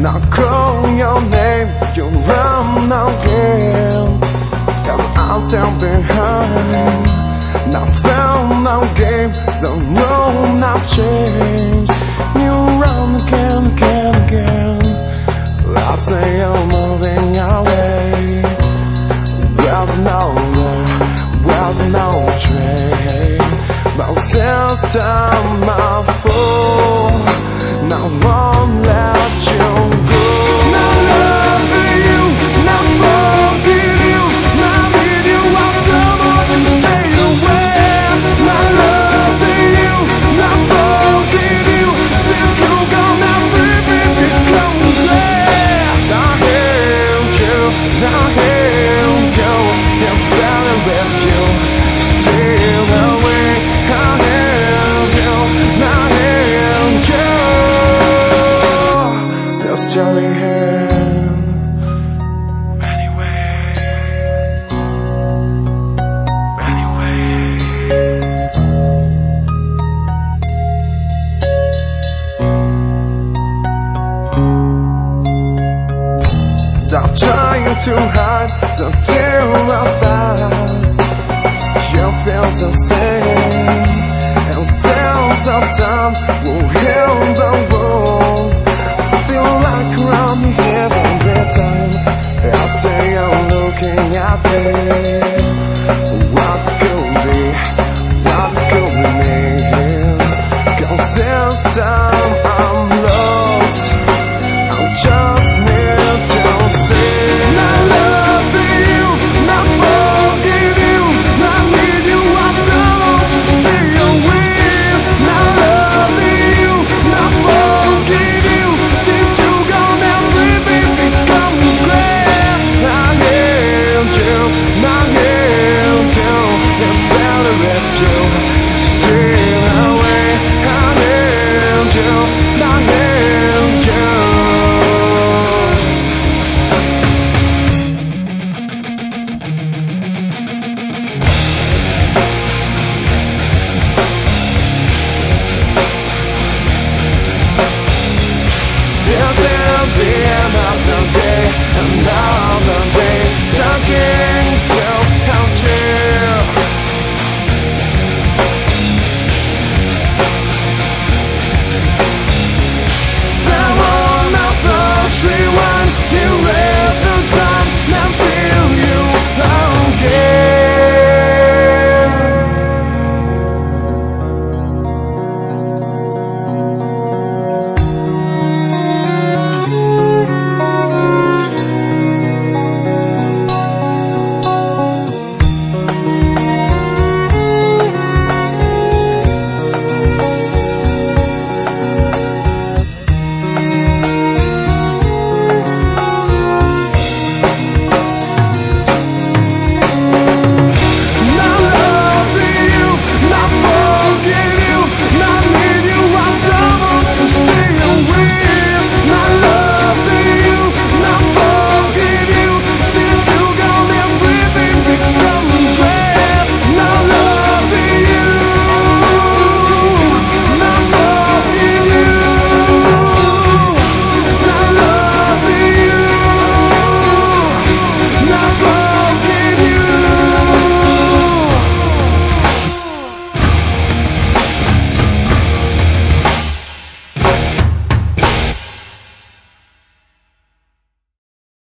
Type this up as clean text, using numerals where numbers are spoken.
Now call your name, you run again. Cause I'm still behind. Now found no game, the road now change. You run again. I say you're moving away. With no train. But this time I fall. Now won't let you go. Now loving you, now forgetting you, now with you I don't want to stay away. Now loving you, now forgetting you, still to go now baby become clear. Now hate you, it's better with you. Still away, I hate you, now hate you. You're still in here. I'm trying to hide the tear of past. You feel the same, and sense of time will heal the world. I feel like around me every time I say I'm looking at me. What could be me? 'Cause this time I'm lost. I'm just the end of the day, and now